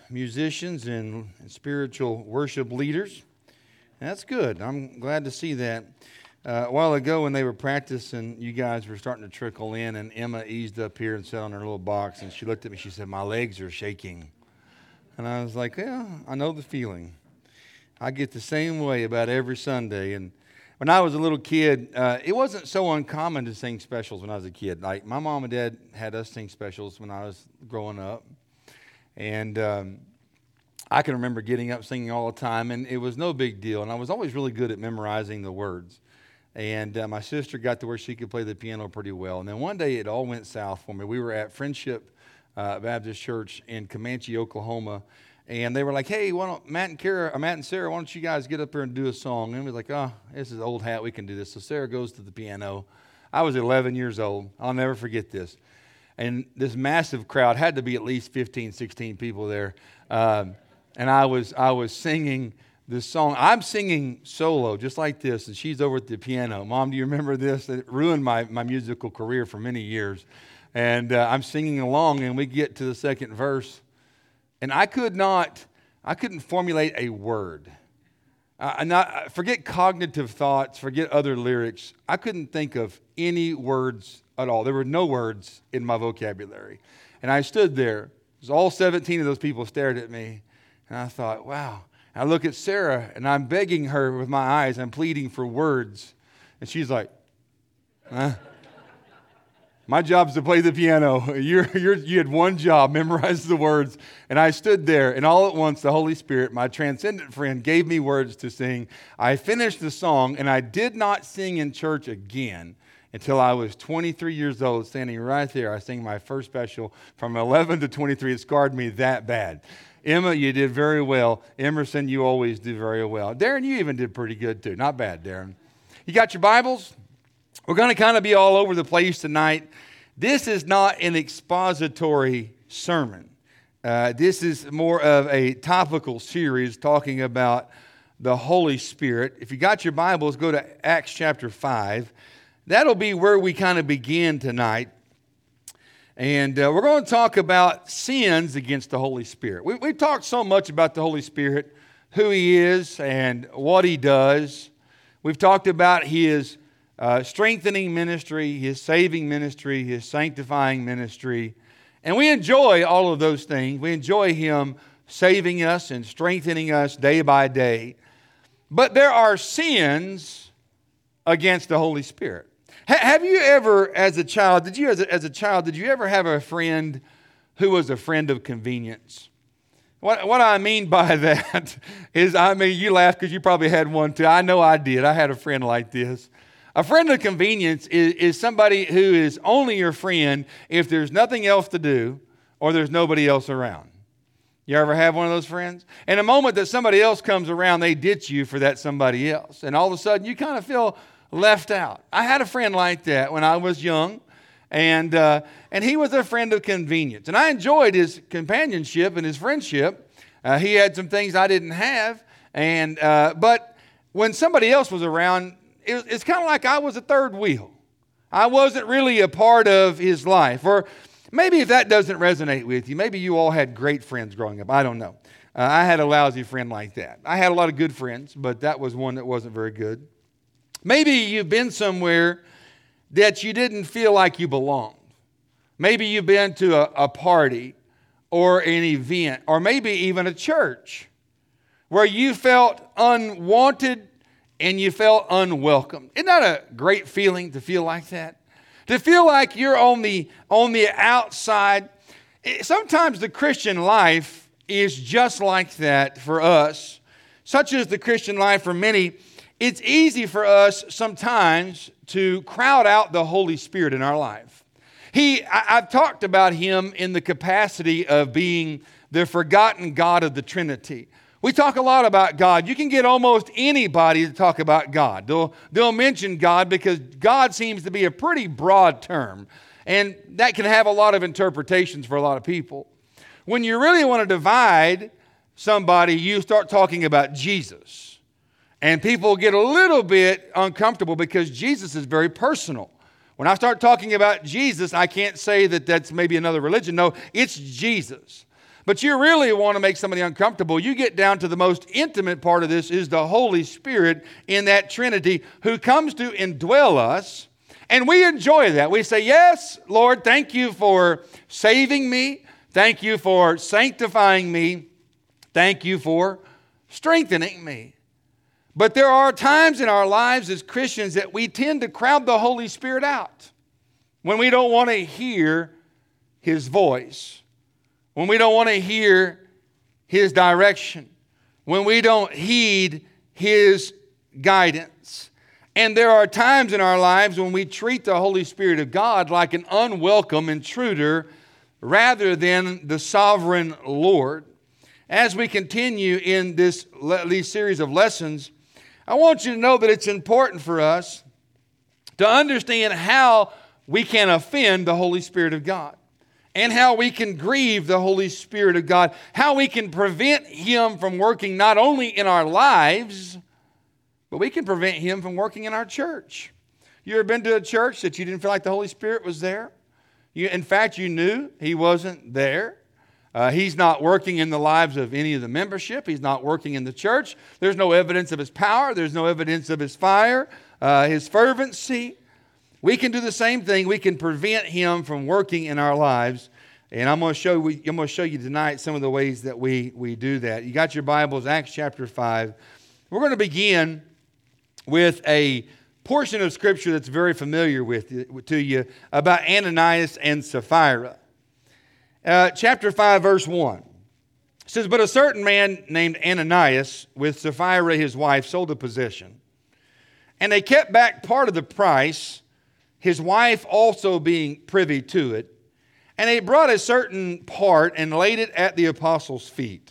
musicians and spiritual worship leaders. That's good. I'm glad to see that. A while ago when they were practicing, you guys were starting to trickle in, and Emma eased up here and sat on her little box, and she looked at me, she said, "My legs are shaking." And I was like, yeah, I know the feeling. I get the same way about every Sunday. And when I was a little kid, it wasn't so uncommon to sing specials when I was a kid. Like, my mom and dad had us sing specials when I was growing up. And I can remember getting up singing all the time, and it was no big deal. And I was always really good at memorizing the words. And my sister got to where she could play the piano pretty well. And then one day it all went south for me. We were at Friendship Baptist Church in Comanche, Oklahoma. And they were like, "Hey, why don't Matt and Sarah, why don't you guys get up here and do a song?" And we were like, "Oh, this is old hat. We can do this." So Sarah goes to the piano. I was 11 years old. I'll never forget this. And this massive crowd, had to be at least 15, 16 people there. And I was singing this song. I'm singing solo, just like this, and she's over at the piano. "Mom, do you remember this?" It ruined my musical career for many years. And I'm singing along, and we get to the second verse, and I couldn't formulate a word. Forget cognitive thoughts, forget other lyrics. I couldn't think of any words at all. There were no words in my vocabulary. And I stood there. All 17 of those people stared at me, and I thought, wow. I look at Sarah, and I'm begging her with my eyes. I'm pleading for words. And she's like, "Huh? My job's to play the piano. You had one job, memorize the words." And I stood there, and all at once, the Holy Spirit, my transcendent friend, gave me words to sing. I finished the song, and I did not sing in church again until I was 23 years old, standing right there. I sang my first special from 11 to 23. It scarred me that bad. Emma, you did very well. Emerson, you always do very well. Darren, you even did pretty good too. Not bad, Darren. You got your Bibles? We're going to kind of be all over the place tonight. This is not an expository sermon. This is more of a topical series talking about the Holy Spirit. If you got your Bibles, go to Acts chapter 5. That'll be where we kind of begin tonight. And we're going to talk about sins against the Holy Spirit. We've talked so much about the Holy Spirit, who He is and what He does. We've talked about His strengthening ministry, His saving ministry, His sanctifying ministry. And we enjoy all of those things. We enjoy Him saving us and strengthening us day by day. But there are sins against the Holy Spirit. Have you ever, as a child, did you ever have a friend who was a friend of convenience? What I mean by that is, you laugh because you probably had one too. I know I did. I had a friend like this. A friend of convenience is somebody who is only your friend if there's nothing else to do or there's nobody else around. You ever have one of those friends? And the moment that somebody else comes around, they ditch you for that somebody else. And all of a sudden, you kind of feel left out. I had a friend like that when I was young, and he was a friend of convenience. And I enjoyed his companionship and his friendship. He had some things I didn't have, but when somebody else was around, it's kind of like I was a third wheel. I wasn't really a part of his life. Or maybe if that doesn't resonate with you, maybe you all had great friends growing up. I don't know. I had a lousy friend like that. I had a lot of good friends, but that was one that wasn't very good. Maybe you've been somewhere that you didn't feel like you belonged. Maybe you've been to a party or an event, or maybe even a church where you felt unwanted and you felt unwelcome. Isn't that a great feeling to feel like that? To feel like you're on the outside. Sometimes the Christian life is just like that for us, such as the Christian life for many. It's easy for us sometimes to crowd out the Holy Spirit in our life. I've talked about Him in the capacity of being the forgotten God of the Trinity. We talk a lot about God. You can get almost anybody to talk about God. They'll mention God because God seems to be a pretty broad term. And that can have a lot of interpretations for a lot of people. When you really want to divide somebody, you start talking about Jesus. And people get a little bit uncomfortable because Jesus is very personal. When I start talking about Jesus, I can't say that that's maybe another religion. No, it's Jesus. But you really want to make somebody uncomfortable, you get down to the most intimate part of this is the Holy Spirit in that Trinity who comes to indwell us. And we enjoy that. We say, yes, Lord, thank you for saving me. Thank you for sanctifying me. Thank you for strengthening me. But there are times in our lives as Christians that we tend to crowd the Holy Spirit out when we don't want to hear His voice, when we don't want to hear His direction, when we don't heed His guidance. And there are times in our lives when we treat the Holy Spirit of God like an unwelcome intruder rather than the sovereign Lord. As we continue in these series of lessons, I want you to know that it's important for us to understand how we can offend the Holy Spirit of God and how we can grieve the Holy Spirit of God, how we can prevent Him from working not only in our lives, but we can prevent Him from working in our church. You ever been to a church that you didn't feel like the Holy Spirit was there? In fact, you knew He wasn't there. He's not working in the lives of any of the membership. He's not working in the church. There's no evidence of His power. There's no evidence of His fire, His fervency. We can do the same thing. We can prevent Him from working in our lives. And I'm going to show you tonight some of the ways that we do that. You got your Bibles, Acts chapter 5. We're going to begin with a portion of Scripture that's very familiar to you about Ananias and Sapphira. Chapter 5, verse 1. It says, "But a certain man named Ananias, with Sapphira his wife, sold a possession. And they kept back part of the price, his wife also being privy to it. And they brought a certain part and laid it at the apostles' feet.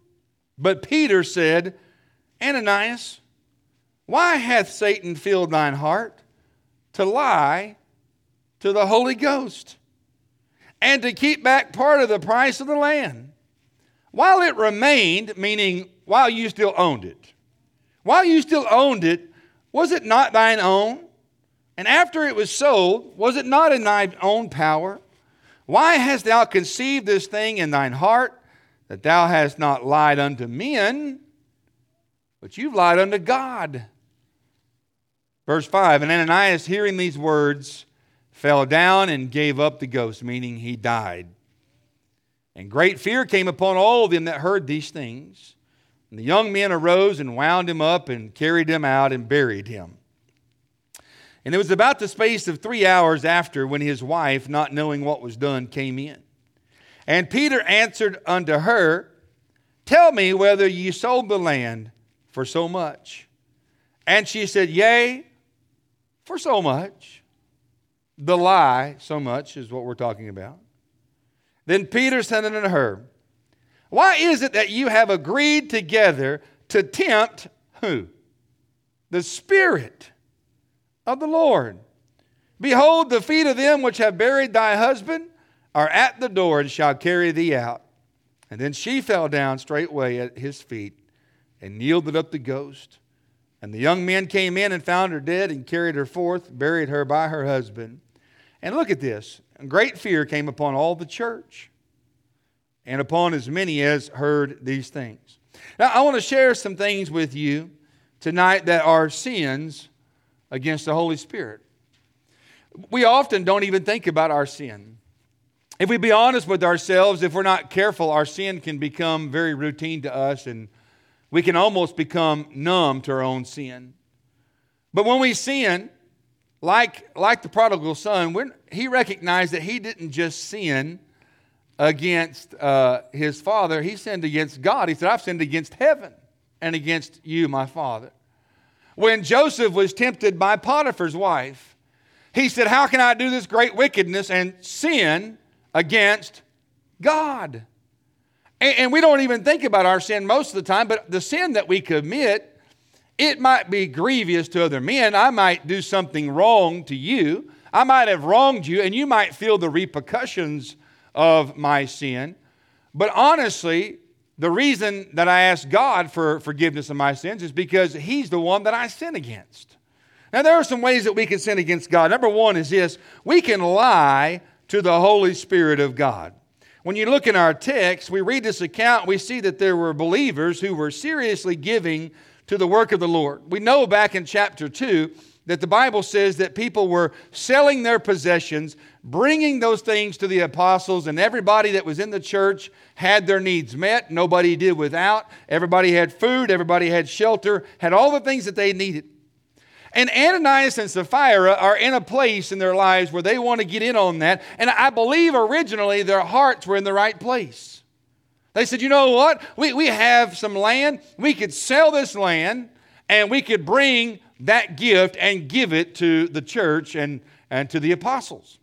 But Peter said, Ananias, why hath Satan filled thine heart to lie to the Holy Ghost, and to keep back part of the price of the land, while it remained," meaning while you still owned it. While you still owned it, was it not thine own? And after it was sold, was it not in thine own power? Why hast thou conceived this thing in thine heart, that thou hast not lied unto men, but you've lied unto God? Verse 5, "And Ananias, hearing these words, fell down and gave up the ghost," meaning he died. "And great fear came upon all of them that heard these things. And the young men arose and wound him up and carried him out and buried him. And it was about the space of 3 hours after when his wife, not knowing what was done, came in. And Peter answered unto her, Tell me whether ye sold the land for so much. And she said, Yea, for so much." The lie, so much, is what we're talking about. Then Peter said unto her, "Why is it that you have agreed together to tempt" who? "The Spirit of the Lord. Behold, the feet of them which have buried thy husband are at the door, and shall carry thee out." And then she fell down straightway at his feet, and yielded up the ghost. And the young men came in and found her dead, and carried her forth, buried her by her husband. And look at this. Great fear came upon all the church, and upon as many as heard these things. Now, I want to share some things with you tonight that are sins against the Holy Spirit. We often don't even think about our sin. If we be honest with ourselves, if we're not careful, our sin can become very routine to us, and we can almost become numb to our own sin. But when we sin, like the prodigal son, he recognized that he didn't just sin against his father. He sinned against God. He said, I've sinned against heaven and against you, my father. When Joseph was tempted by Potiphar's wife, he said, how can I do this great wickedness and sin against God? And we don't even think about our sin most of the time, but the sin that we commit, it might be grievous to other men. I might do something wrong to you. I might have wronged you, and you might feel the repercussions of my sin. But honestly, the reason that I ask God for forgiveness of my sins is because He's the one that I sin against. Now, there are some ways that we can sin against God. Number one is this: we can lie to the Holy Spirit of God. When you look in our text, we read this account, we see that there were believers who were seriously giving to the work of the Lord. We know back in chapter 2 that the Bible says that people were selling their possessions, bringing those things to the apostles, and everybody that was in the church had their needs met. Nobody did without. Everybody had food, everybody had shelter, had all the things that they needed. And Ananias and Sapphira are in a place in their lives where they want to get in on that. And I believe originally their hearts were in the right place. They said, you know what? We have some land. We could sell this land and we could bring that gift and give it to the church and to the apostles.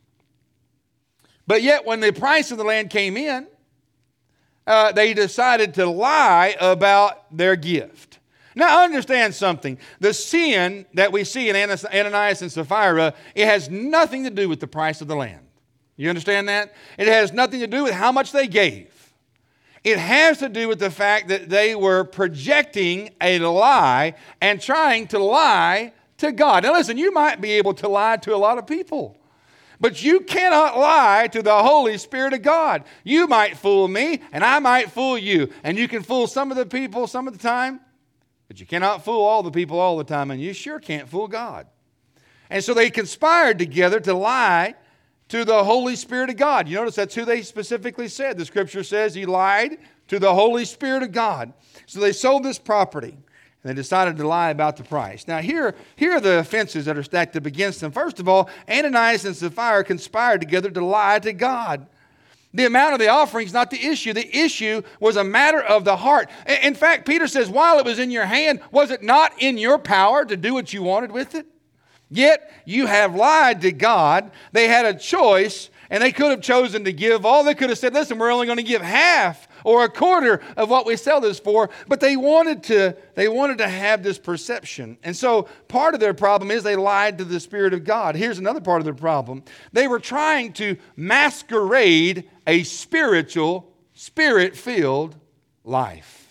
But yet when the price of the land came in, they decided to lie about their gift. Now, understand something. The sin that we see in Ananias and Sapphira, it has nothing to do with the price of the land. You understand that? It has nothing to do with how much they gave. It has to do with the fact that they were projecting a lie and trying to lie to God. Now, listen, you might be able to lie to a lot of people, but you cannot lie to the Holy Spirit of God. You might fool me, and I might fool you, and you can fool some of the people some of the time, but you cannot fool all the people all the time, and you sure can't fool God. And so they conspired together to lie to the Holy Spirit of God. You notice that's who they specifically said. The Scripture says he lied to the Holy Spirit of God. So they sold this property, and they decided to lie about the price. Now here are the offenses that are stacked up against them. First of all, Ananias and Sapphira conspired together to lie to God. The amount of the offering is not the issue. The issue was a matter of the heart. In fact, Peter says, while it was in your hand, was it not in your power to do what you wanted with it? Yet you have lied to God. They had a choice, and they could have chosen to give all. They could have said, listen, we're only going to give half or a quarter of what we sell this for. But they wanted to have this perception. And so part of their problem is they lied to the Spirit of God. Here's another part of their problem. They were trying to masquerade a spiritual, Spirit-filled life.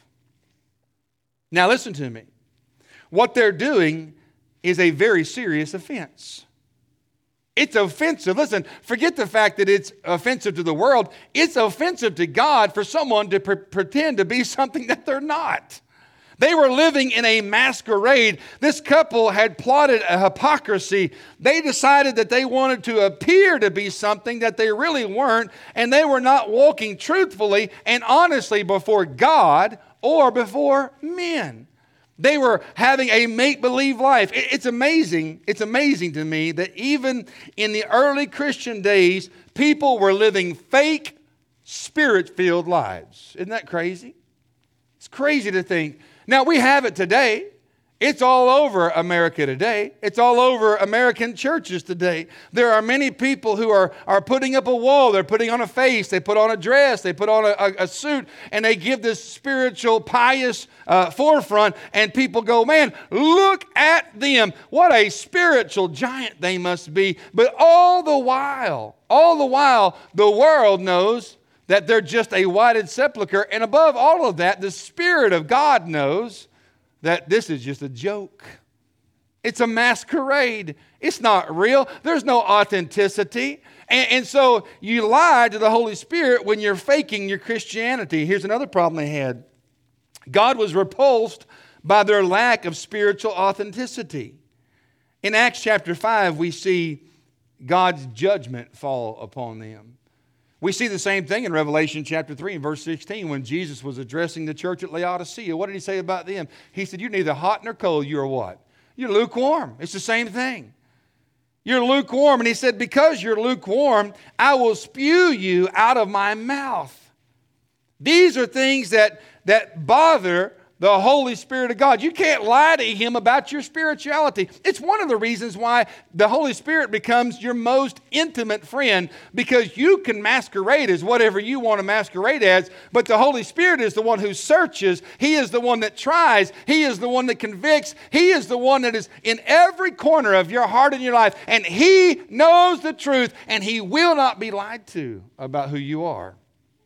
Now listen to me. What they're doing is a very serious offense. It's offensive. Listen, forget the fact that it's offensive to the world. It's offensive to God for someone to pretend to be something that they're not. They were living in a masquerade. This couple had plotted a hypocrisy. They decided that they wanted to appear to be something that they really weren't, and they were not walking truthfully and honestly before God or before men. They were having a make-believe life. It's amazing. It's amazing to me that even in the early Christian days, people were living fake, Spirit-filled lives. Isn't that crazy? It's crazy to think. Now, we have it today. It's all over America today. It's all over American churches today. There are many people who are putting up a wall. They're putting on a face. They put on a dress. They put on a suit. And they give this spiritual, pious forefront. And people go, man, look at them. What a spiritual giant they must be. But all the while, the world knows that they're just a whited sepulcher. And above all of that, the Spirit of God knows that this is just a joke. It's a masquerade. It's not real. There's no authenticity. And so you lie to the Holy Spirit when you're faking your Christianity. Here's another problem they had. God was repulsed by their lack of spiritual authenticity. In Acts chapter 5, we see God's judgment fall upon them. We see the same thing in Revelation chapter 3 and verse 16 when Jesus was addressing the church at Laodicea. What did he say about them? He said, you're neither hot nor cold. You're what? You're lukewarm. It's the same thing. You're lukewarm. And he said, because you're lukewarm, I will spew you out of my mouth. These are things that bother the Holy Spirit of God. You can't lie to Him about your spirituality. It's one of the reasons why the Holy Spirit becomes your most intimate friend, because you can masquerade as whatever you want to masquerade as, but the Holy Spirit is the one who searches. He is the one that tries. He is the one that convicts. He is the one that is in every corner of your heart and your life, and He knows the truth, and He will not be lied to about who you are.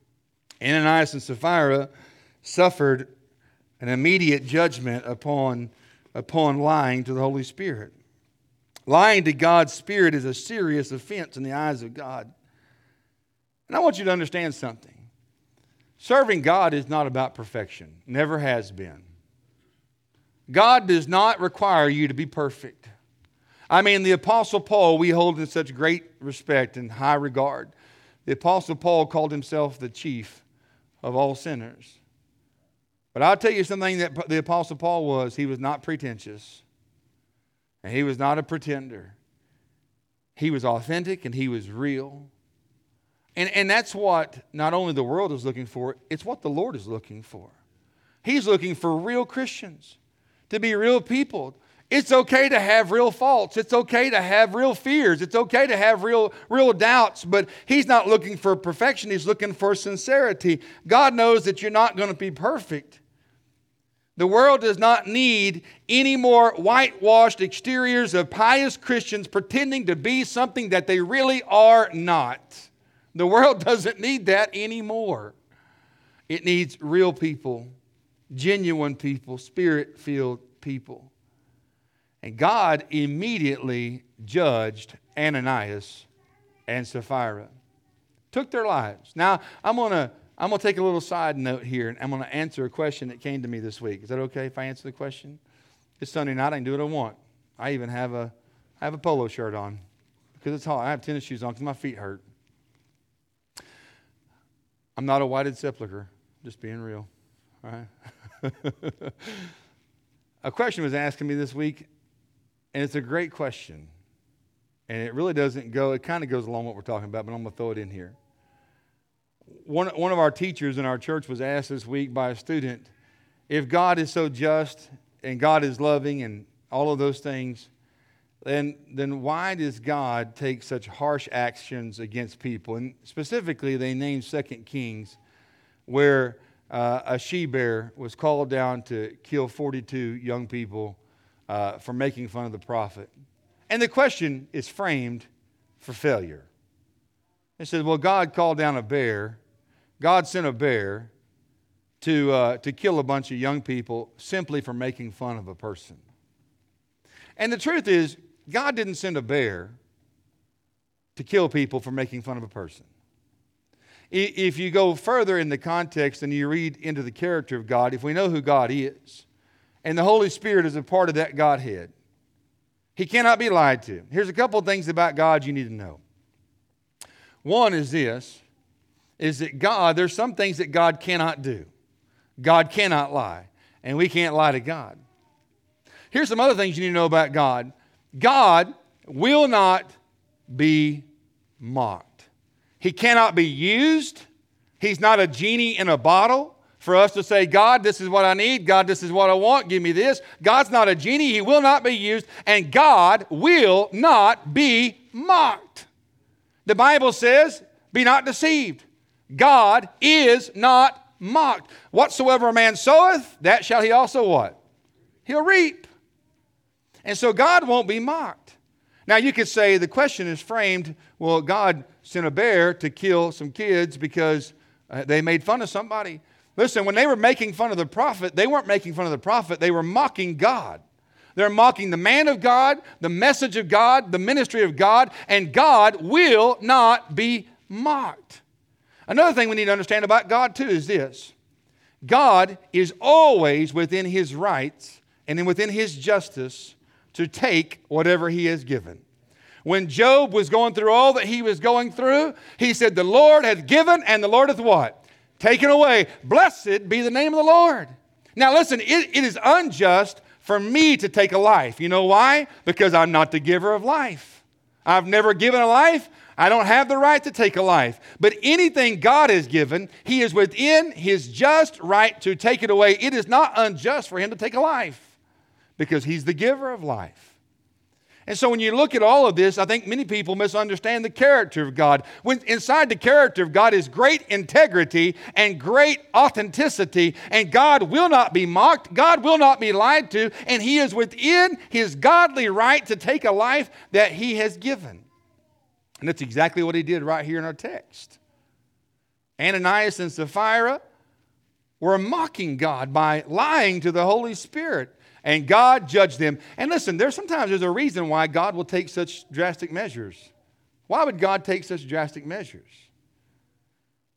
Ananias and Sapphira suffered an immediate judgment upon lying to the Holy Spirit. Lying to God's Spirit is a serious offense in the eyes of God. And I want you to understand something. Serving God is not about perfection. Never has been. God does not require you to be perfect. I mean, the Apostle Paul, we hold in such great respect and high regard. The Apostle Paul called himself the chief of all sinners. But I'll tell you something that the Apostle Paul was. He was not pretentious. And he was not a pretender. He was authentic and he was real. And that's what not only the world is looking for, it's what the Lord is looking for. He's looking for real Christians, to be real people. It's okay to have real faults. It's okay to have real fears. It's okay to have real doubts. But He's not looking for perfection. He's looking for sincerity. God knows that you're not going to be perfect. The world does not need any more whitewashed exteriors of pious Christians pretending to be something that they really are not. The world doesn't need that anymore. It needs real people, genuine people, Spirit-filled people. And God immediately judged Ananias and Sapphira. Took their lives. Now, I'm going to take a little side note here, and I'm going to answer a question that came to me this week. Is that okay if I answer the question? It's Sunday night. I can do what I want. I even have a polo shirt on because it's hot. I have tennis shoes on because my feet hurt. I'm not a whited sepulcher. Just being real. All right? A question was asking me this week, and it's a great question. And it really doesn't go, it kind of goes along what we're talking about, but I'm going to throw it in here. One of our teachers in our church was asked this week by a student, if God is so just and God is loving and all of those things, then why does God take such harsh actions against people? And specifically, they named 2 Kings, where a she-bear was called down to kill 42 young people for making fun of the prophet. And the question is framed for failure. It says, well, God called down a bear. God sent a bear to kill a bunch of young people simply for making fun of a person. And the truth is, God didn't send a bear to kill people for making fun of a person. If you go further in the context and you read into the character of God, if we know who God is, and the Holy Spirit is a part of that Godhead, He cannot be lied to. Here's a couple of things about God you need to know. One is this, is that God, there's some things that God cannot do. God cannot lie, and we can't lie to God. Here's some other things you need to know about God. God will not be mocked. He cannot be used. He's not a genie in a bottle for us to say, God, this is what I need. God, this is what I want. Give me this. God's not a genie. He will not be used. And God will not be mocked. The Bible says, be not deceived. God is not mocked. Whatsoever a man soweth, that shall he also what? He'll reap. And so God won't be mocked. Now you could say the question is framed, well, God sent a bear to kill some kids because they made fun of somebody. Listen, when they were making fun of the prophet, they weren't making fun of the prophet, they were mocking God. They're mocking the man of God, the message of God, the ministry of God, and God will not be mocked. Another thing we need to understand about God too is this. God is always within His rights and within His justice to take whatever He has given. When Job was going through all that he was going through, he said, the Lord hath given and the Lord hath what? Taken away. Blessed be the name of the Lord. Now listen, it is unjust for me to take a life. You know why? Because I'm not the giver of life. I've never given a life. I don't have the right to take a life. But anything God has given, He is within His just right to take it away. It is not unjust for Him to take a life because He's the giver of life. And so when you look at all of this, I think many people misunderstand the character of God. When inside the character of God is great integrity and great authenticity, and God will not be mocked, God will not be lied to, and He is within His godly right to take a life that He has given. And that's exactly what He did right here in our text. Ananias and Sapphira were mocking God by lying to the Holy Spirit. And God judged them. And listen, there's a reason why God will take such drastic measures. Why would God take such drastic measures?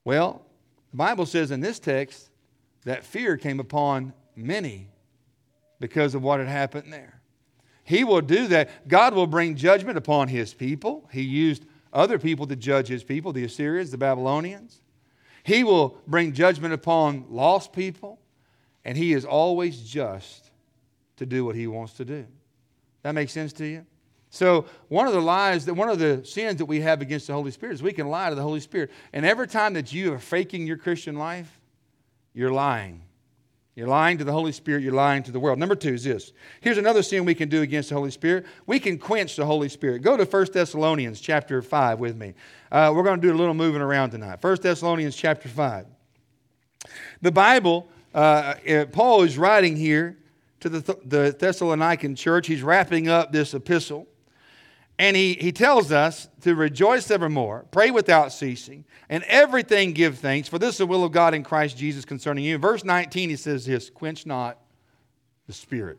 Well, the Bible says in this text that fear came upon many because of what had happened there. He will do that. God will bring judgment upon His people. He used other people to judge His people, the Assyrians, the Babylonians. He will bring judgment upon lost people. And He is always just to do what He wants to do. That makes sense to you? So one of the sins that we have against the Holy Spirit is we can lie to the Holy Spirit. And every time that you are faking your Christian life, you're lying. You're lying to the Holy Spirit. You're lying to the world. Number 2 is this. Here's another sin we can do against the Holy Spirit. We can quench the Holy Spirit. Go to 1 Thessalonians chapter 5 with me. We're going to do a little moving around tonight. 1 Thessalonians chapter 5. The Bible, Paul is writing here to the Thessalonican church. He's wrapping up this epistle. And he tells us to rejoice evermore, pray without ceasing, and everything give thanks, for this is the will of God in Christ Jesus concerning you. Verse 19, he says this, quench not the Spirit.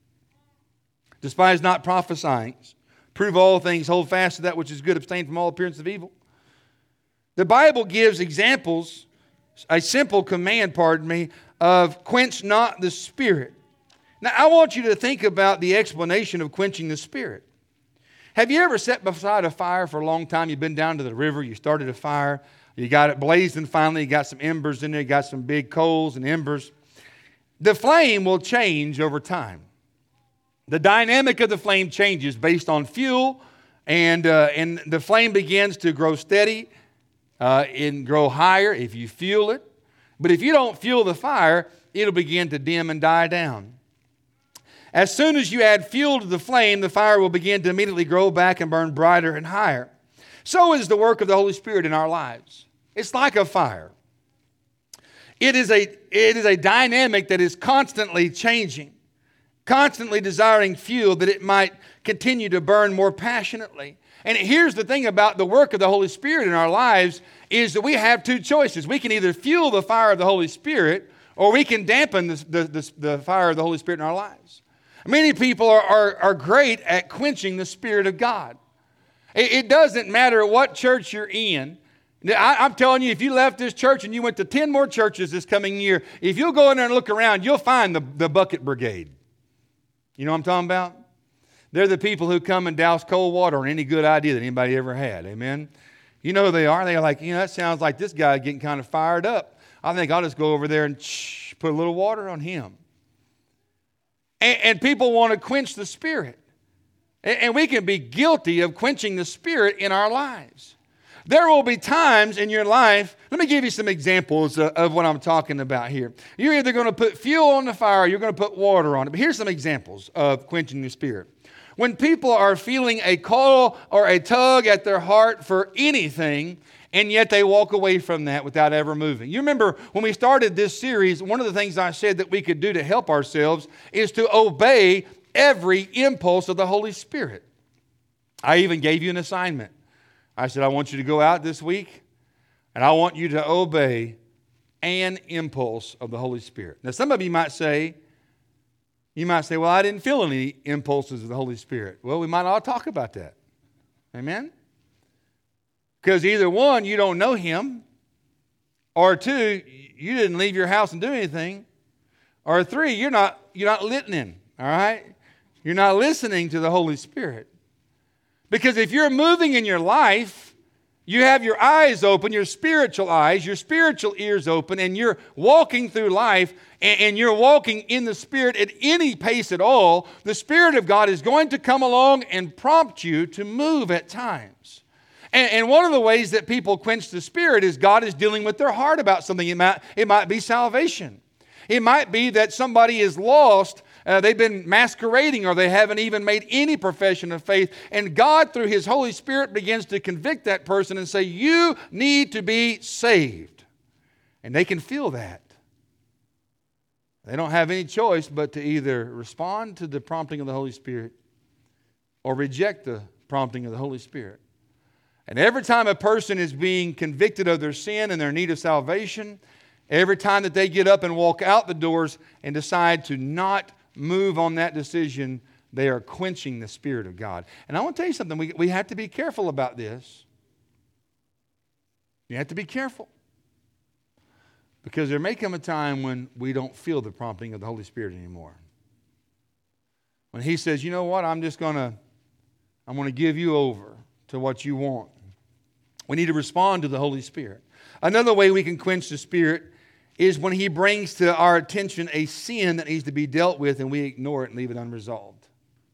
Despise not prophesying. Prove all things, hold fast to that which is good, abstain from all appearance of evil. The Bible gives examples, a simple command, of quench not the Spirit. Now, I want you to think about the explanation of quenching the Spirit. Have you ever sat beside a fire for a long time? You've been down to the river, you started a fire, you got it blazing finally, you got some embers in there, you got some big coals and embers. The flame will change over time. The dynamic of the flame changes based on fuel, and the flame begins to grow steady and grow higher if you fuel it. But if you don't fuel the fire, it'll begin to dim and die down. As soon as you add fuel to the flame, the fire will begin to immediately grow back and burn brighter and higher. So is the work of the Holy Spirit in our lives. It's like a fire. It is a dynamic that is constantly changing, constantly desiring fuel that it might continue to burn more passionately. And here's the thing about the work of the Holy Spirit in our lives is that we have 2 choices. We can either fuel the fire of the Holy Spirit or we can dampen the fire of the Holy Spirit in our lives. Many people are great at quenching the Spirit of God. It doesn't matter what church you're in. I'm telling you, if you left this church and you went to 10 more churches this coming year, if you'll go in there and look around, you'll find the bucket brigade. You know what I'm talking about? They're the people who come and douse cold water on any good idea that anybody ever had. Amen? You know who they are? They're like, that sounds like this guy getting kind of fired up. I think I'll just go over there and put a little water on him. And people want to quench the Spirit. And we can be guilty of quenching the Spirit in our lives. There will be times in your life, let me give you some examples of what I'm talking about here. You're either going to put fuel on the fire or you're going to put water on it. But here's some examples of quenching the Spirit. When people are feeling a call or a tug at their heart for anything, and yet they walk away from that without ever moving. You remember when we started this series, one of the things I said that we could do to help ourselves is to obey every impulse of the Holy Spirit. I even gave you an assignment. I said, I want you to go out this week, and I want you to obey an impulse of the Holy Spirit. Now, some of you might say, well, I didn't feel any impulses of the Holy Spirit. Well, we might all talk about that. Amen? Because either one, you don't know Him, or 2, you didn't leave your house and do anything, or 3, you're not listening, all right? You're not listening to the Holy Spirit. Because if you're moving in your life, you have your eyes open, your spiritual eyes, your spiritual ears open, and you're walking through life, and you're walking in the Spirit at any pace at all, the Spirit of God is going to come along and prompt you to move at times. And one of the ways that people quench the Spirit is God is dealing with their heart about something. It might be salvation. It might be that somebody is lost. They've been masquerading, or they haven't even made any profession of faith. And God, through His Holy Spirit, begins to convict that person and say, you need to be saved. And they can feel that. They don't have any choice but to either respond to the prompting of the Holy Spirit or reject the prompting of the Holy Spirit. And every time a person is being convicted of their sin and their need of salvation, every time that they get up and walk out the doors and decide to not move on that decision, they are quenching the Spirit of God. And I want to tell you something. We have to be careful about this. You have to be careful. Because there may come a time when we don't feel the prompting of the Holy Spirit anymore. When He says, you know what, I'm going to give you over to what you want. We need to respond to the Holy Spirit. Another way we can quench the Spirit is when He brings to our attention a sin that needs to be dealt with and we ignore it and leave it unresolved.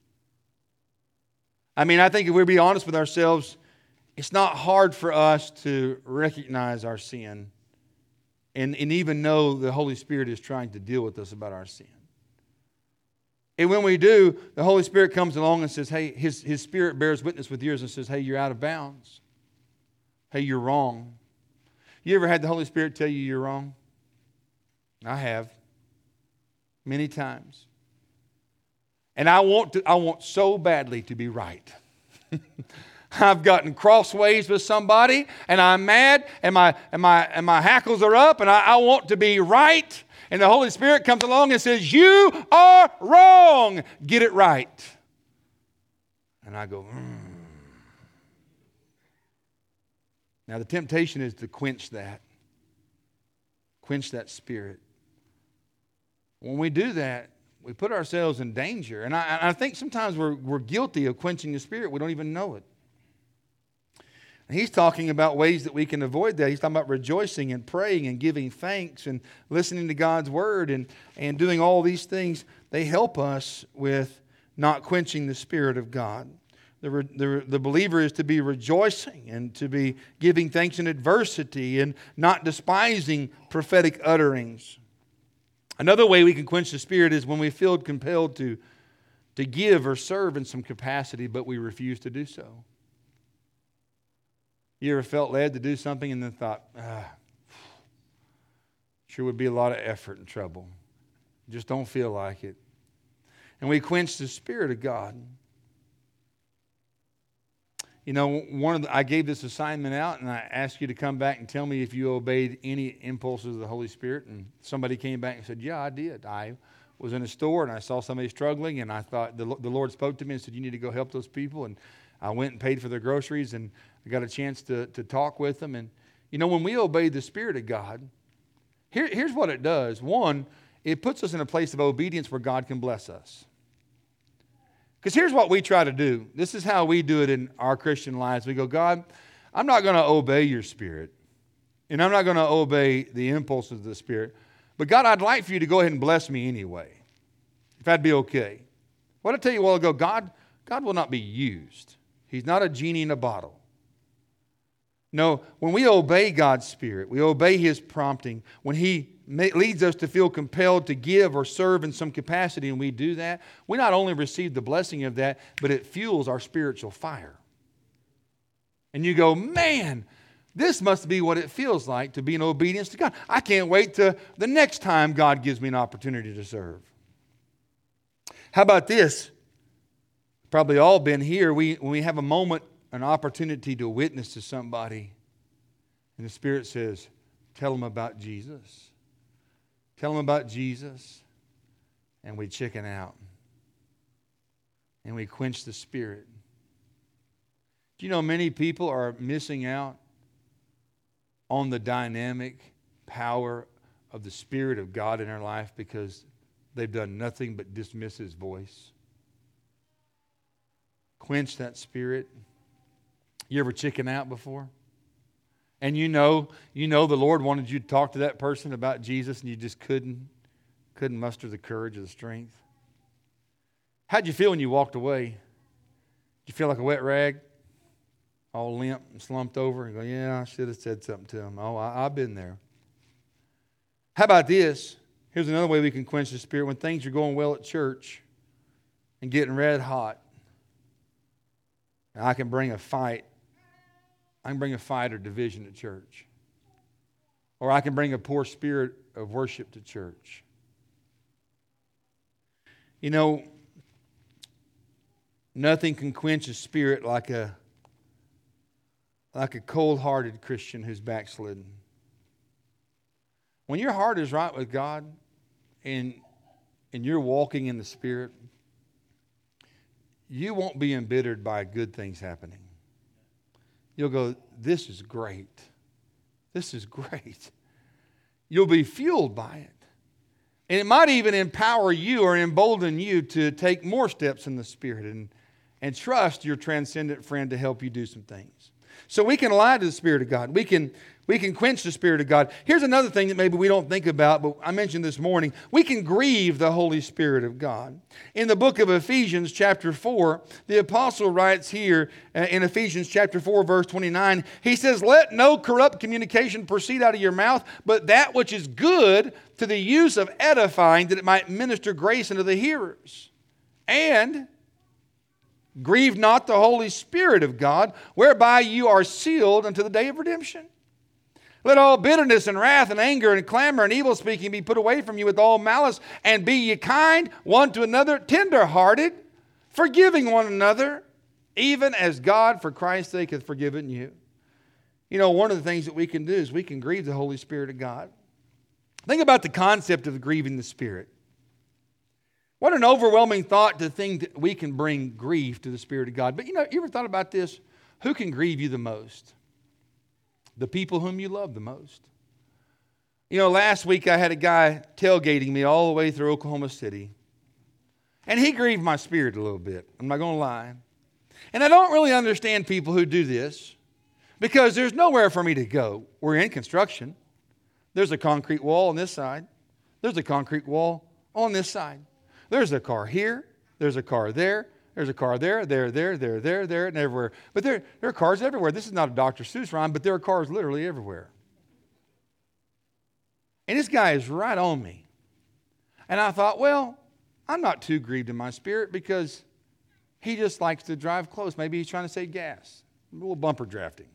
I mean, I think if we'll be honest with ourselves, it's not hard for us to recognize our sin and even know the Holy Spirit is trying to deal with us about our sin. And when we do, the Holy Spirit comes along and says, hey, His Spirit bears witness with yours and says, hey, you're out of bounds. Hey, you're wrong. You ever had the Holy Spirit tell you you're wrong? I have. Many times. And I want so badly to be right. I've gotten crossways with somebody and I'm mad and my hackles are up and I want to be right. And the Holy Spirit comes along and says, you are wrong. Get it right. And I go, Now the temptation is to quench that. Quench that spirit. When we do that, we put ourselves in danger. And I think sometimes we're guilty of quenching the Spirit. We don't even know it. And He's talking about ways that we can avoid that. He's talking about rejoicing and praying and giving thanks and listening to God's Word and doing all these things. They help us with not quenching the Spirit of God. The believer is to be rejoicing and to be giving thanks in adversity and not despising prophetic utterings. Another way we can quench the Spirit is when we feel compelled to give or serve in some capacity, but we refuse to do so. You ever felt led to do something and then thought, sure would be a lot of effort and trouble. Just don't feel like it. And we quench the Spirit of God. You know, I gave this assignment out and I asked you to come back and tell me if you obeyed any impulses of the Holy Spirit. And somebody came back and said, yeah, I did. I was in a store and I saw somebody struggling and I thought the Lord spoke to me and said, you need to go help those people. And I went and paid for their groceries and I got a chance to talk with them. And, you know, when we obey the Spirit of God, here's what it does. One, it puts us in a place of obedience where God can bless us. Because here's what we try to do. This is how we do it in our Christian lives. We go, God, I'm not going to obey your Spirit. And I'm not going to obey the impulses of the Spirit. But God, I'd like for you to go ahead and bless me anyway. If that'd be okay. What did I tell you a while ago? God will not be used. He's not a genie in a bottle. No, when we obey God's Spirit, we obey His prompting, when He leads us to feel compelled to give or serve in some capacity, and we do that, we not only receive the blessing of that, but it fuels our spiritual fire. And you go, man, this must be what it feels like to be in obedience to God. I can't wait to the next time God gives me an opportunity to serve. How about this? Probably all been here. When we have a moment, an opportunity to witness to somebody, and the Spirit says, tell them about Jesus. Tell them about Jesus. And we chicken out. And we quench the Spirit. Do you know many people are missing out on the dynamic power of the Spirit of God in their life because they've done nothing but dismiss His voice? Quench that Spirit. You ever chicken out before? And you know the Lord wanted you to talk to that person about Jesus and you just couldn't muster the courage or the strength. How'd you feel when you walked away? Did you feel like a wet rag? All limp and slumped over and go, yeah, I should have said something to him. Oh, I've been there. How about this? Here's another way we can quench the Spirit. When things are going well at church and getting red hot, I can bring a fight. I can bring a fight or division to church. Or I can bring a poor spirit of worship to church. You know, nothing can quench a spirit like a cold-hearted Christian who's backslidden. When your heart is right with God and you're walking in the Spirit, you won't be embittered by good things happening. You'll go, this is great. This is great. you'll be fueled by it. And it might even empower you or embolden you to take more steps in the Spirit and trust your transcendent friend to help you do some things. So we can lie to the Spirit of God. We can quench the Spirit of God. Here's another thing that maybe we don't think about, but I mentioned this morning. We can grieve the Holy Spirit of God. In the book of Ephesians chapter 4, the apostle writes here in Ephesians chapter 4 verse 29, he says, "Let no corrupt communication proceed out of your mouth, but that which is good to the use of edifying, that it might minister grace unto the hearers. And grieve not the Holy Spirit of God, whereby you are sealed unto the day of redemption. Let all bitterness and wrath and anger and clamor and evil speaking be put away from you with all malice, and be ye kind one to another, tender-hearted, forgiving one another, even as God for Christ's sake hath forgiven you." You know, one of the things that we can do is we can grieve the Holy Spirit of God. Think about the concept of grieving the Spirit. What an overwhelming thought to think that we can bring grief to the Spirit of God. But you know, you ever thought about this? Who can grieve you the most? The people whom you love the most. You know, last week I had a guy tailgating me all the way through Oklahoma City. And he grieved my spirit a little bit. I'm not going to lie. And I don't really understand people who do this, because there's nowhere for me to go. We're in construction. There's a concrete wall on this side. There's a concrete wall on this side. There's a car here. There's a car there. There's a car there, there, and everywhere. But there are cars everywhere. This is not a Dr. Seuss rhyme, but there are cars literally everywhere. And this guy is right on me. And I thought, well, I'm not too grieved in my spirit, because he just likes to drive close. Maybe he's trying to save gas. A little bumper drafting.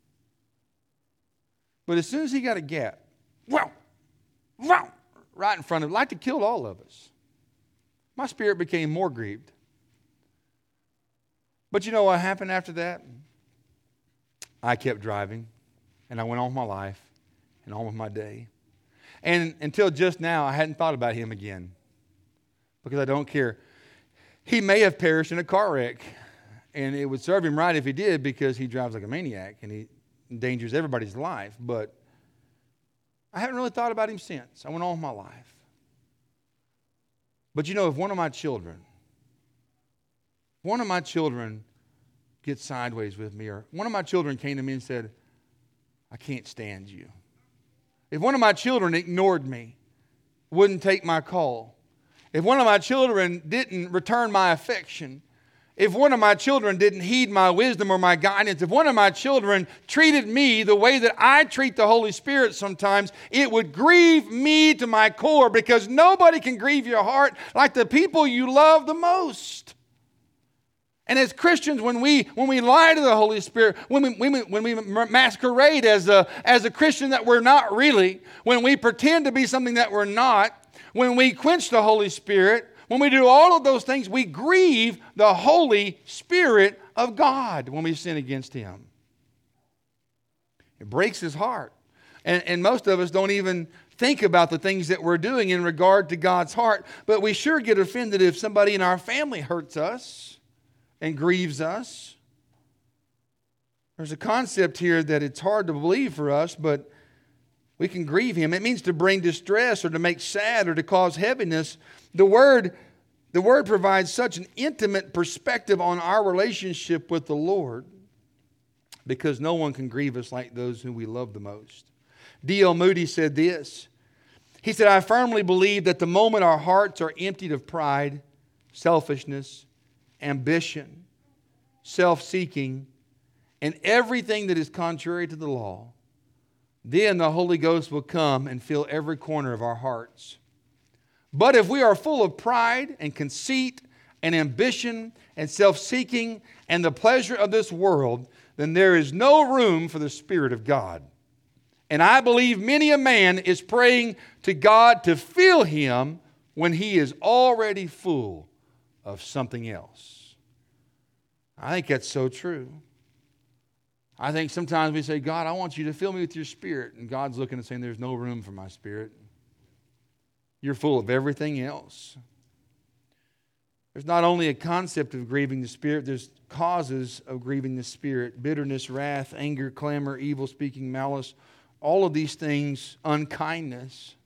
But as soon as he got a gap, wow, right in front of him, like to kill all of us. My spirit became more grieved. But you know what happened after that? I kept driving, and I went on with my life and on with my day. And until just now, I hadn't thought about him again, because I don't care. He may have perished in a car wreck, and it would serve him right if he did, because he drives like a maniac and he endangers everybody's life. But I haven't really thought about him since. I went on with my life. But you know, if one of my children gets sideways with me, or one of my children came to me and said, "I can't stand you." If one of my children ignored me, wouldn't take my call, if one of my children didn't return my affection, if one of my children didn't heed my wisdom or my guidance, if one of my children treated me the way that I treat the Holy Spirit sometimes, it would grieve me to my core, because nobody can grieve your heart like the people you love the most. And as Christians, when we lie to the Holy Spirit, when we masquerade as a Christian that we're not really, when we pretend to be something that we're not, when we quench the Holy Spirit, when we do all of those things, we grieve the Holy Spirit of God when we sin against Him. It breaks His heart. And most of us don't even think about the things that we're doing in regard to God's heart, but we sure get offended if somebody in our family hurts us and grieves us. There's a concept here that it's hard to believe for us, but we can grieve Him. It means to bring distress or to make sad or to cause heaviness. The word provides such an intimate perspective on our relationship with the Lord, because no one can grieve us like those whom we love the most. D.L. Moody said this. He said, "I firmly believe that the moment our hearts are emptied of pride, selfishness, ambition, self-seeking, and everything that is contrary to the law, then the Holy Ghost will come and fill every corner of our hearts. But if we are full of pride and conceit and ambition and self-seeking and the pleasure of this world, then there is no room for the Spirit of God. And I believe many a man is praying to God to fill him when he is already full of something else." I think that's so true. I think sometimes we say, "God, I want you to fill me with your Spirit." And God's looking and saying, "There's no room for my Spirit. You're full of everything else." There's not only a concept of grieving the Spirit, there's causes of grieving the Spirit. Bitterness, wrath, anger, clamor, evil speaking, malice. all of these things, unkindness,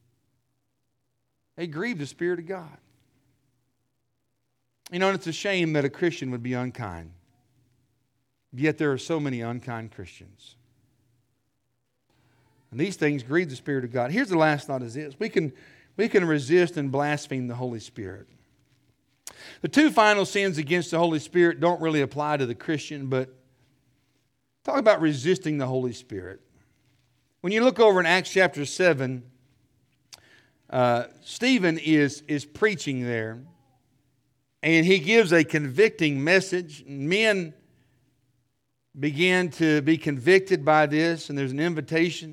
they grieve the Spirit of God. You know, and it's a shame that a Christian would be unkind. Yet there are so many unkind Christians. And these things grieve the Spirit of God. Here's the last thought is this. We can resist and blaspheme the Holy Spirit. The two final sins against the Holy Spirit don't really apply to the Christian, but talk about resisting the Holy Spirit. When you look over in Acts chapter 7, Stephen is preaching there, and he gives a convicting message. Men began to be convicted by this, and there's an invitation.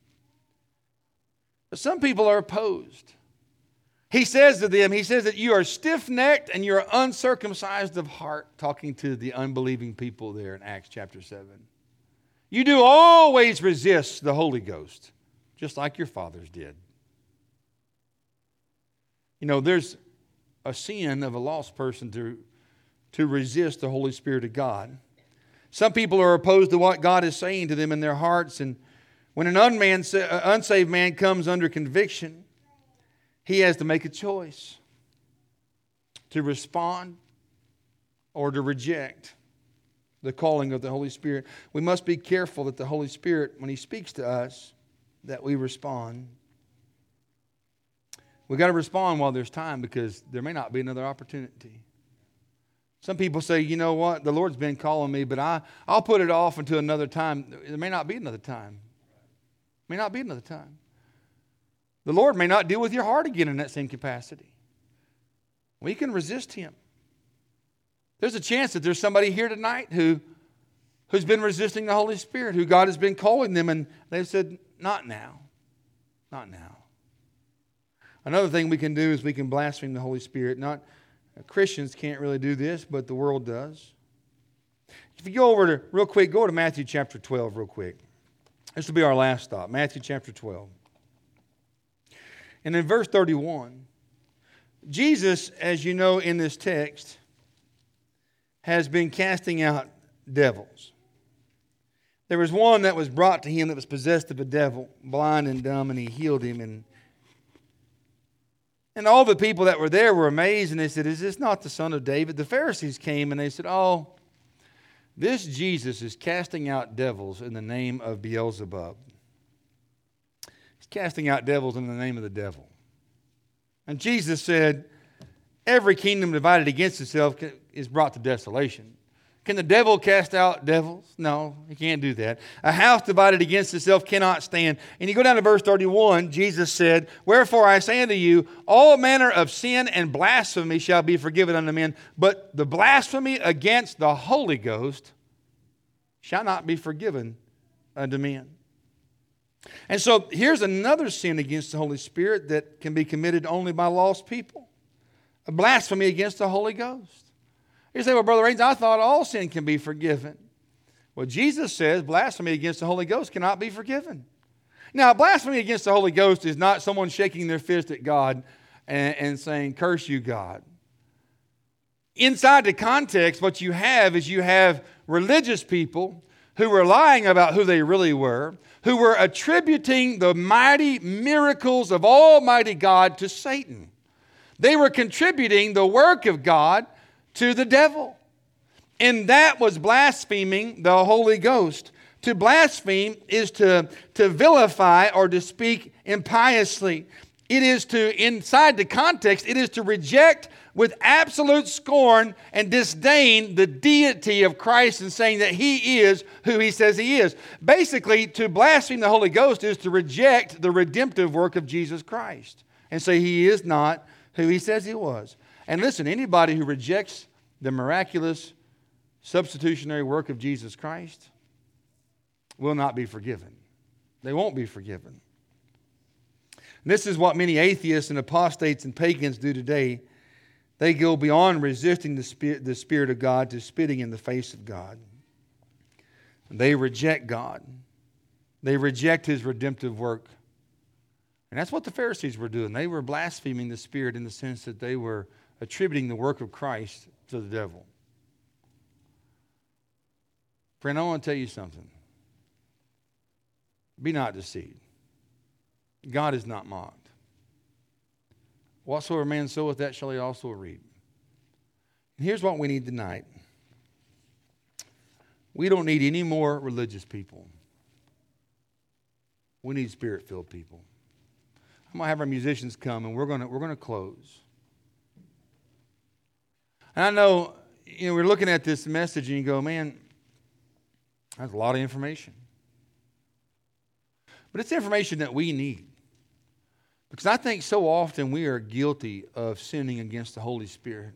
But some people are opposed. He says to them, he says that you are stiff-necked and you're uncircumcised of heart, talking to the unbelieving people there in Acts chapter 7. You do always resist the Holy Ghost, just like your fathers did. You know, there's a sin of a lost person to resist the Holy Spirit of God. Some people are opposed to what God is saying to them in their hearts, and when an unsaved man comes under conviction, he has to make a choice to respond or to reject the calling of the Holy Spirit. We must be careful that the Holy Spirit, when He speaks to us, that we respond. We've got to respond while there's time, because there may not be another opportunity. Some people say, you know what, the Lord's been calling me, but I'll put it off until another time. There may not be another time. May not be another time. The Lord may not deal with your heart again in that same capacity. We can resist Him. There's a chance that there's somebody here tonight who's been resisting the Holy Spirit, who God has been calling them, and they've said, not now. Not now. Another thing we can do is we can blaspheme the Holy Spirit. Christians can't really do this, but the world does. If you go over to Matthew chapter 12 real quick. This will be our last stop, Matthew chapter 12. And in verse 31, Jesus, as you know in this text, has been casting out devils. There was one that was brought to Him that was possessed of a devil, blind and dumb, and He healed him. And all the people that were there were amazed, and they said, is this not the Son of David? The Pharisees came and they said, oh, this Jesus is casting out devils in the name of Beelzebub. He's casting out devils in the name of the devil. And Jesus said, every kingdom divided against itself is brought to desolation. Can the devil cast out devils? No, he can't do that. A house divided against itself cannot stand. And you go down to verse 31, Jesus said, wherefore I say unto you, all manner of sin and blasphemy shall be forgiven unto men, but the blasphemy against the Holy Ghost shall not be forgiven unto men. And so here's another sin against the Holy Spirit that can be committed only by lost people. A blasphemy against the Holy Ghost. You say, well, Brother Raines, I thought all sin can be forgiven. Well, Jesus says blasphemy against the Holy Ghost cannot be forgiven. Now, blasphemy against the Holy Ghost is not someone shaking their fist at God and saying, curse you, God. Inside the context, what you have is you have religious people who were lying about who they really were, who were attributing the mighty miracles of Almighty God to Satan. They were contributing the work of God to the devil. And that was blaspheming the Holy Ghost. To blaspheme is to vilify or to speak impiously. It is to, inside the context, it is to reject with absolute scorn and disdain the deity of Christ and saying that He is who He says He is. Basically, to blaspheme the Holy Ghost is to reject the redemptive work of Jesus Christ and say He is not who He says He was. And listen, anybody who rejects the miraculous substitutionary work of Jesus Christ will not be forgiven. They won't be forgiven. And this is what many atheists and apostates and pagans do today. They go beyond resisting the Spirit of God to spitting in the face of God. They reject God. They reject His redemptive work. And that's what the Pharisees were doing. They were blaspheming the Spirit in the sense that they were attributing the work of Christ to the devil. Friend, I want to tell you something. Be not deceived. God is not mocked. Whatsoever man soweth, that shall he also reap. And here's what we need tonight. We don't need any more religious people. We need Spirit-filled people. I'm going to have our musicians come, and we're going to close. And I know, we're looking at this message, and you go, man, that's a lot of information. But it's information that we need. Because I think so often we are guilty of sinning against the Holy Spirit.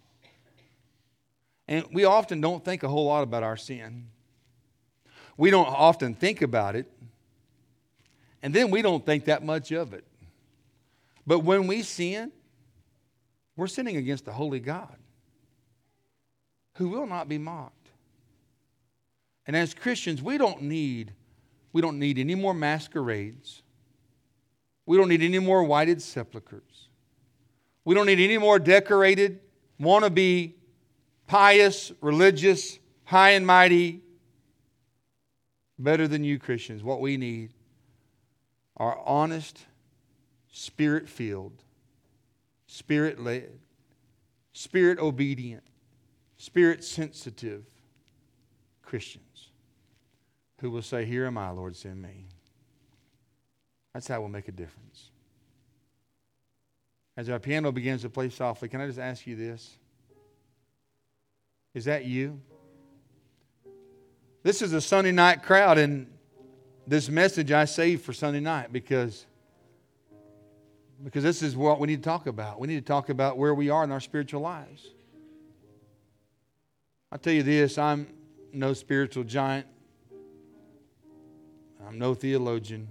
And we often don't think a whole lot about our sin. We don't often think about it. And then we don't think that much of it. But when we sin, we're sinning against the holy God, who will not be mocked. And as Christians, we don't need any more masquerades. We don't need any more whited sepulchres. We don't need any more decorated, wannabe, pious, religious, high and mighty, better than you Christians. What we need are honest, Spirit-filled, Spirit-led, Spirit-obedient, Spirit-sensitive Christians who will say, "Here am I, Lord, send me." That's how we'll make a difference. As our piano begins to play softly, can I just ask you this? Is that you? This is a Sunday night crowd, and this message I saved for Sunday night because this is what we need to talk about. We need to talk about where we are in our spiritual lives. I'll tell you this, I'm no spiritual giant. I'm no theologian.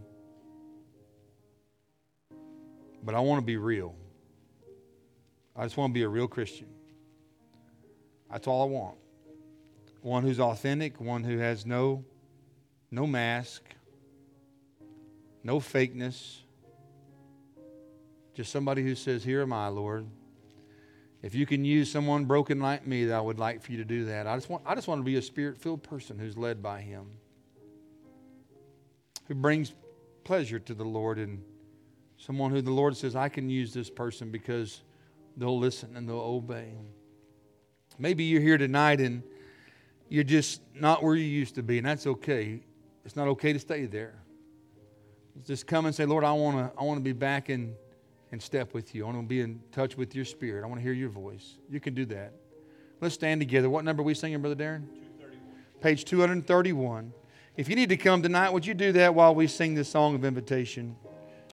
But I want to be real. I just want to be a real Christian. That's all I want. One who's authentic, one who has no mask, no fakeness. Just somebody who says, "Here am I, Lord. If you can use someone broken like me, I would like for you to do that." I just want to be a Spirit-filled person who's led by Him, who brings pleasure to the Lord, and someone who the Lord says, "I can use this person because they'll listen and they'll obey." Maybe you're here tonight and you're just not where you used to be, and that's okay. It's not okay to stay there. Just come and say, "Lord, I want to be back in step with you. I want to be in touch with your Spirit. I want to hear your voice." You can do that. Let's stand together. What number are we singing, Brother Darren? 231. Page 231. If you need to come tonight, would you do that while we sing this song of invitation?